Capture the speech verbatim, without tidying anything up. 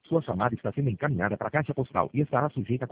Sua chamada está sendo encaminhada para a caixa postal e estará sujeita a